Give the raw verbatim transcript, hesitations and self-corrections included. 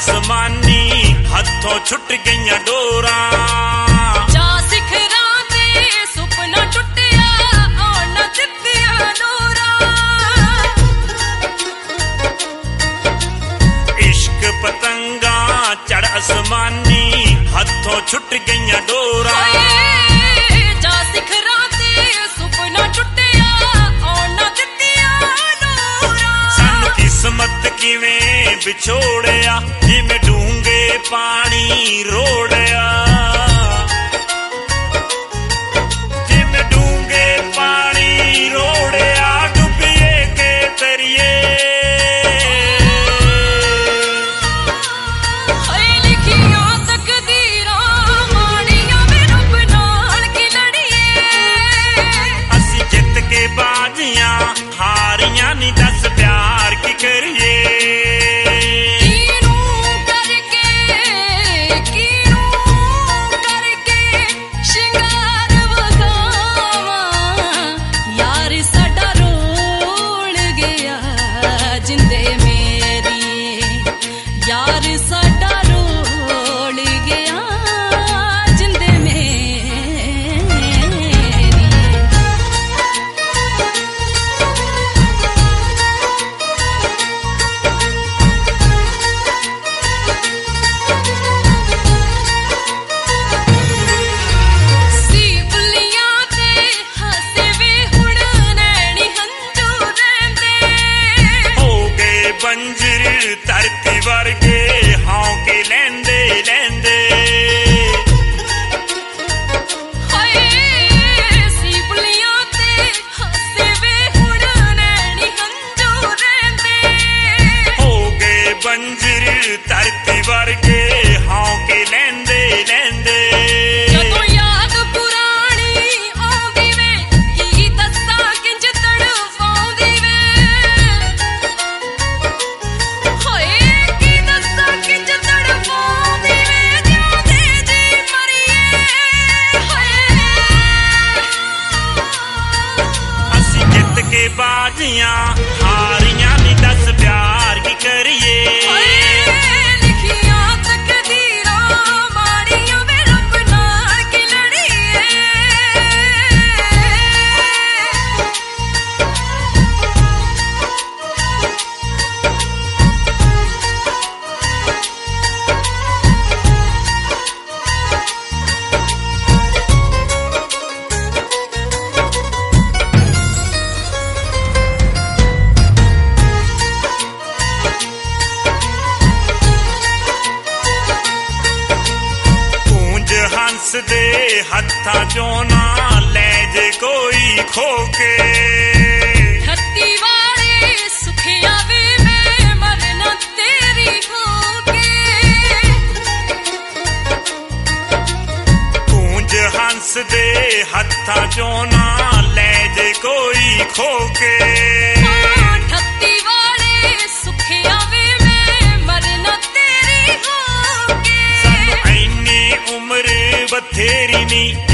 आसमानी हथों छुट गईयां डोरा जा सिखरा ते सुपना टुटिया और न दित्तियां डोरा इश्क पतंगा चढ़ आसमानी हथों छुट गईयां डोरा जा सिखरा ते सुपना टुटिया और न दित्तियां डोरा सन किस्मत किवें विछोड़िया जिवें डूंगे पानी रोड़िया जिवें डूंगे पानी रोड़िया डुबिए के तरिए लिखियां तकदीरां माड़ियां वे रब नाल की लड़िए असी जित के बाजियां हारियां नी दस प्यार की करिए धरती वर्गे हौंके लैंदे लैंदे सीपलियां ते हसे वे हुण नैनी हंजू रहिंदे हो गए बंजर धरती वर्गे हौंके लैंदे लैंदे जदों याद पुरानी आउंदी वे की दस्सां किंज तड़फाउंदी वे के बाजियां हारियां नी दस प्यार की करिए लिखियां तकदीरां माड़ियां वे रब नाल की लड़िए हंस दे हत्था चों ना ले जे कोई खोके धरती वाले सुखिया वे मैं मरना तेरी होके गूंज हंस दे हत्था चों ना ले जे कोई खोके धरती वाले सुखिया वे मैं मरना तेरी होके सानू ऐनी उम्र बथेरी नी